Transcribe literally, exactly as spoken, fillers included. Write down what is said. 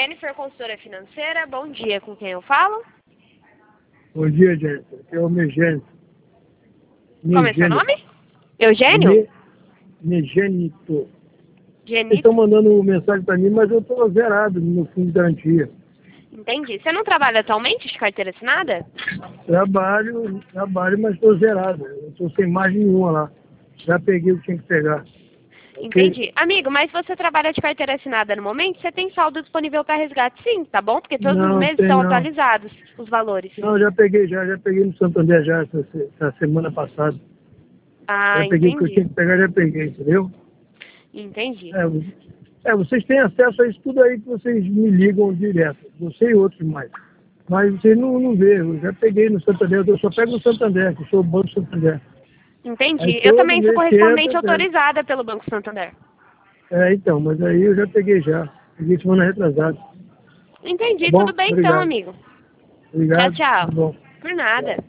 Jennifer, consultora financeira. Bom dia, com quem eu falo? Bom dia, Jennifer. Aqui é o Megênito. Como é seu nome? Eugênio? Me... Megênito. Eles Genito? estão mandando mensagem para mim, mas eu estou zerado no fundo de garantia. Entendi. Você não trabalha atualmente de carteira assinada? Trabalho, trabalho, mas estou zerado. Eu estou sem margem nenhuma lá. Já peguei o que tinha que pegar. Entendi. Amigo, mas você trabalha de carteira assinada no momento? Você tem saldo disponível para resgate, sim, tá bom? Porque todos Não, os meses tem estão não. atualizados os valores. Não, já peguei, já, já peguei no Santander já essa, essa semana passada. Ah, já peguei o que eu tinha entendi. que pegar, já peguei, entendeu? Entendi. É, vo- é, vocês têm acesso a isso tudo aí que vocês me ligam direto. Você e outros mais. Mas vocês não, não vê, eu já peguei no Santander, eu só pego no Santander, que eu sou o Banco Santander. Entendi. Aí Eu todo também sou mês que correspondente entra, pega. autorizada pelo Banco Santander. É, então, mas aí eu já peguei já. Peguei semana retrasada. Tá Entendi. bom? Tudo bem então, Obrigado. amigo. Tchau, Obrigado. Tá tchau. bom. Por nada.